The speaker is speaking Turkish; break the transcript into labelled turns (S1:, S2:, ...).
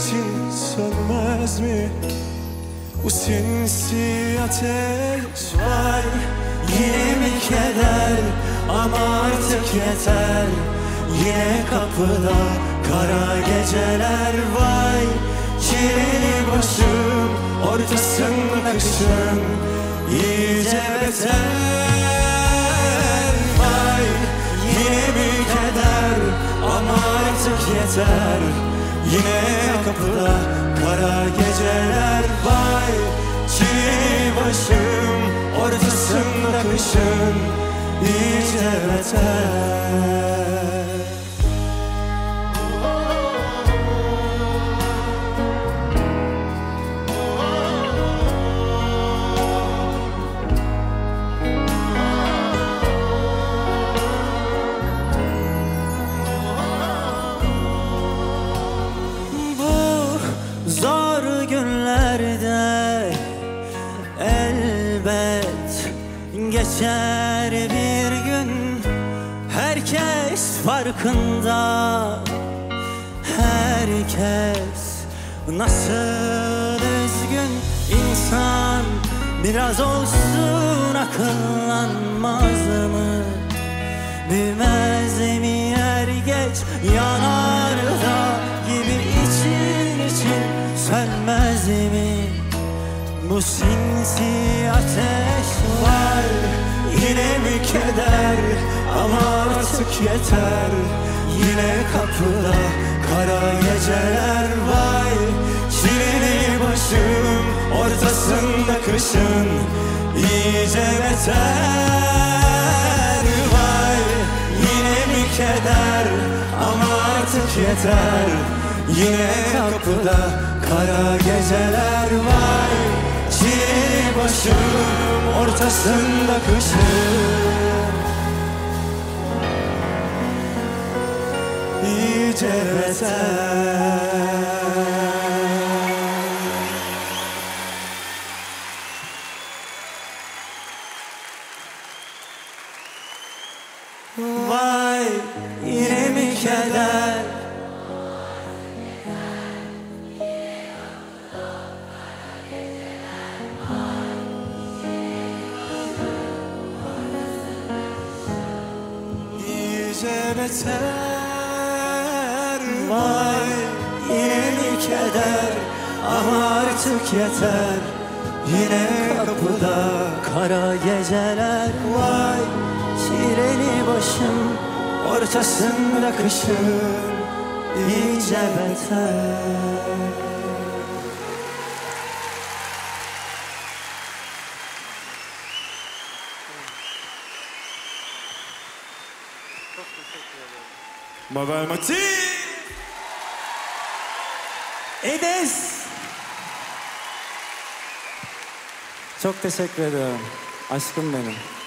S1: için sönmez mi bu sinsi ateş? Vay yine mi keder, ama artık yeter. Yine kapıda kara geceler. Vay çileli başım ortasında kışın iyice beter. Vay yine bir keder, ama artık yeter. Yine kapıda kara geceler. Vay çileli başım ortasında kışın iyice beter. Zor günlerde elbet geçer bir gün. Herkes farkında, herkes nasıl üzgün. İnsan biraz olsun akıllanmaz mı? Büyümez mi er geç yanardağ gibi için sönmez mi bu sinsi ateş? Var yine mi keder, ama artık yeter. Yine kapıda kara geceler. Vay çileli başım ortasında kışın iyice beter. Vay yine mi keder, ama artık yeter. Yine kapıda kara geceler. Vay çileli başım ortasında kışın iyice beter. Vay yine mi keder, iyice beter. Vay yine mi keder, ama artık yeter. Yine kapıda kara geceler. Vay çileli başım ortasında kışın iyice beter. Mabel Mati Enes.
S2: Çok teşekkür ederim. Aşkım benim.